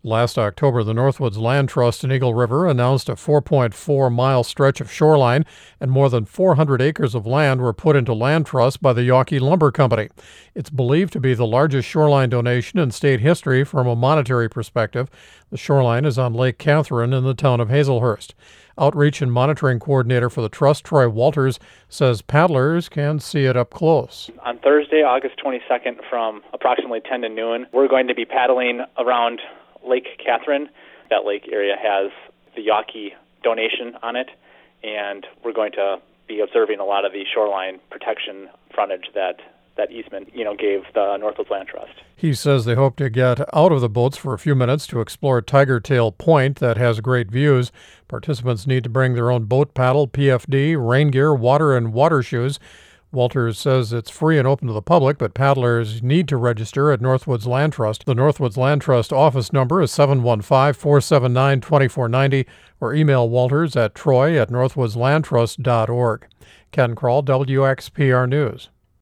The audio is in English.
Last October, the Northwoods Land Trust in Eagle River announced a 4.4-mile stretch of shoreline and more than 400 acres of land were put into land trust by the Yawkey Lumber Company. It's believed to be the largest shoreline donation in state history from a monetary perspective. The shoreline is on Lake Catherine in the town of Hazelhurst. Outreach and monitoring coordinator for the trust, Troy Walters, says paddlers can see it up close. On Thursday, August 22nd, from approximately 10 to noon, we're going to be paddling around Lake Catherine. That lake area has the Yawkey donation on it, and we're going to be observing a lot of the shoreline protection frontage that easement, gave the Northwoods Land Trust. He says they hope to get out of the boats for a few minutes to explore Tiger Tail Point that has great views. Participants need to bring their own boat paddle, PFD, rain gear, water, and water shoes. Walters says it's free and open to the public, but paddlers need to register at Northwoods Land Trust. The Northwoods Land Trust office number is 715-479-2490 or email Walters at troy@northwoodslandtrust.org. Ken Kroll, WXPR News.